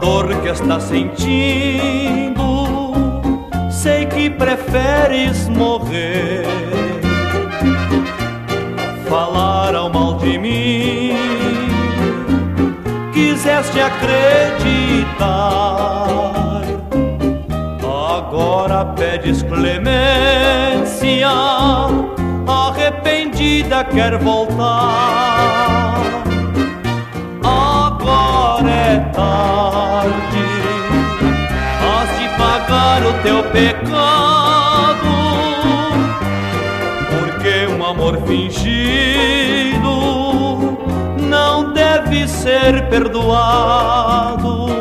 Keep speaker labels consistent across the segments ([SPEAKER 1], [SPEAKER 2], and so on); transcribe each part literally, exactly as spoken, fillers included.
[SPEAKER 1] dor que estás sentindo, sei que preferes morrer. Falaram mal de mim, quiseste acreditar, agora pedes clemência, arrependida quer voltar. Agora é tarde, has de pagar o teu pecado, porque um amor fingido não deve ser perdoado.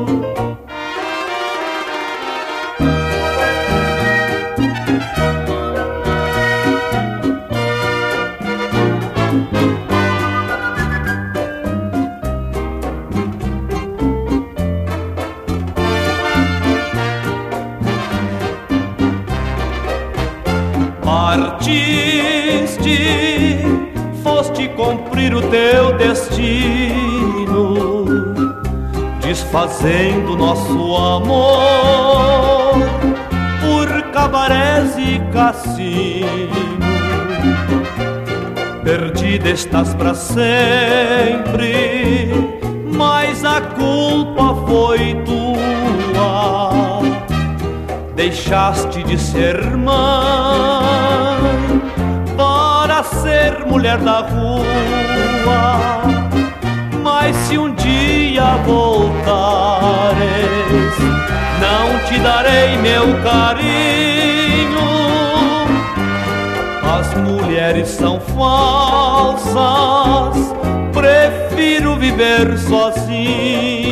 [SPEAKER 1] Partiste, foste cumprir o teu destino, desfazendo nosso amor por cabarés e cassino. Perdida estás pra sempre, mas a culpa foi tua. Deixaste de ser mãe para ser mulher da rua. Mas se um dia voltares, não te darei meu carinho. As mulheres são falsas, prefiro viver sozinho.